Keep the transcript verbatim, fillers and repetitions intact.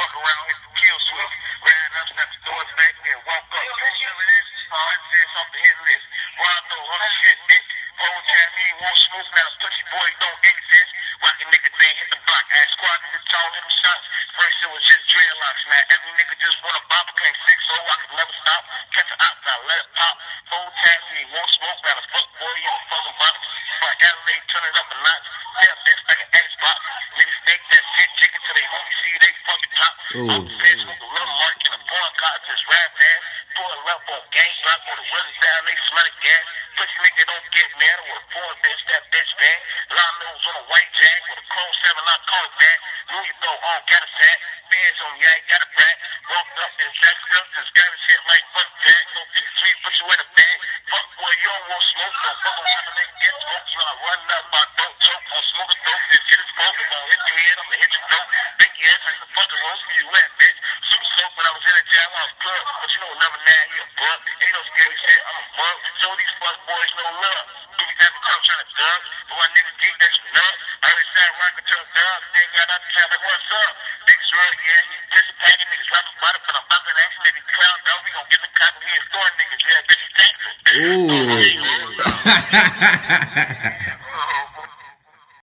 fuck around, hit the kill switch. Ran up, snap the doors back, then walk up. You know what it is? Oh, I said off the hit list. Rondo, all the shit, bitch. Whole time he won't smoke, now pussy boys don't exist. Rocky nigga thing hit the block. Ass squad nigga tall, hit them shots. First it was just dreadlocks, man. Every nigga just wanna bop, became six, so I could never stop. Catch an op, now let it pop. Whole time he won't smoke, now the fuck boy in the fucking box. But L A turn it up a notch. Yeah, bitch, like an Xbox. Niggas take that shit, chicken till they homie see they fucking top. I'm the bitch with the little mark in the porn cot, just rap that. Pull up on gang block, or the windows down, they smell it gas. Pussy nigga don't get mad, or a porn bitch, that bitch man. Long nose on a white jack, with a chrome seven, I call it that. Louis throw all got a sack. Bands on, yeah, got a brat. Walked up and jack stuff, just got a shit like fuck that. Go pick a sweet, put you in a bag. Fuck boy, you don't want smoke, don't fuck around and then get smoke. So I run up, I don't choke on smoking dope. This shit is smoke, I'm gonna hit your head, I'm gonna hit your throat. Big ass, like the fucking roast for you wet, bitch. Super soap when I was in the jail, I was good. But you know, never now, he a bug. Ain't no scary shit, I'm a bug. Show these fuck boys no love. Do me type of come trying to dug. But my niggas deep, that's nut. I heard that rocket to a dub. Then got out the town like, what's up? Big drug, yeah, he anticipating niggas rapping about it, but I'm about to ask niggas clown down. We gon' get the cop, we ain't store niggas, yeah, bitch, thankful. Ooh.